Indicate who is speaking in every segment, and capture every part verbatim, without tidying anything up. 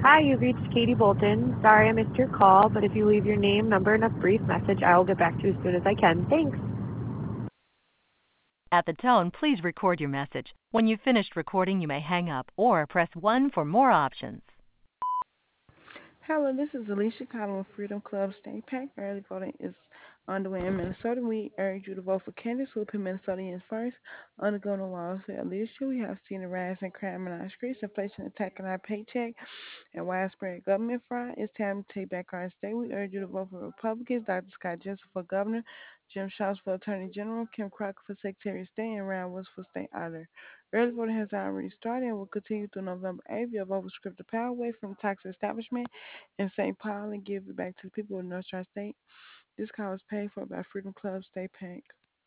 Speaker 1: Hi, you've reached Katie Bolton. Sorry I missed your call, but if you leave your name, number, and a brief message, I will get back to you as soon as I can. Thanks.
Speaker 2: At the tone, please record your message. When you've finished recording, you may hang up or press one for more options.
Speaker 3: Hello, this is Alicia calling with Freedom Club State Pack. Early voting is underway in Minnesota. We urge you to vote for candidates who will put Minnesotans first. Undergoing the laws of leadership, we have seen a rise in crime in our streets, inflation attacking our paycheck, and widespread government fraud. It's time to take back our state. We urge you to vote for Republicans. Doctor Scott Jessup for governor, Jim Schaus for attorney general, Kim Crocker for secretary of state, and Ryan Woods for state auditor. Early voting has already started and will continue through November eighth. Your vote will strip the power away from the tax establishment in Saint Paul and give it back to the people of North Star State. This call is paid for by Freedom Club State Pack.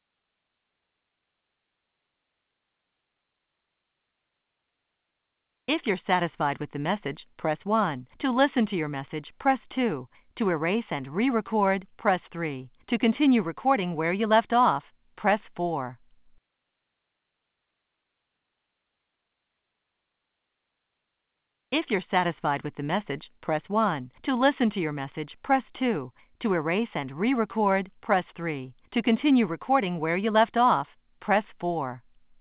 Speaker 2: If you're satisfied with the message, press one. To listen to your message, press two. To erase and re-record, press three. To continue recording where you left off, press four. If you're satisfied with the message, press one. To listen to your message, press two. To erase and re-record, press three. To continue recording where you left off, press four.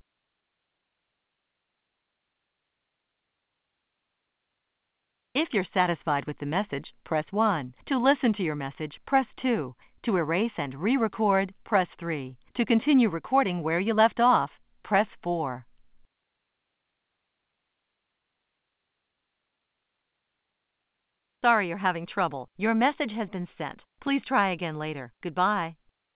Speaker 2: If you're satisfied with the message, press one. To listen to your message, press two. To erase and re-record, press three. To continue recording where you left off, press four. Sorry you're having trouble. Your message has been sent. Please try again later. Goodbye.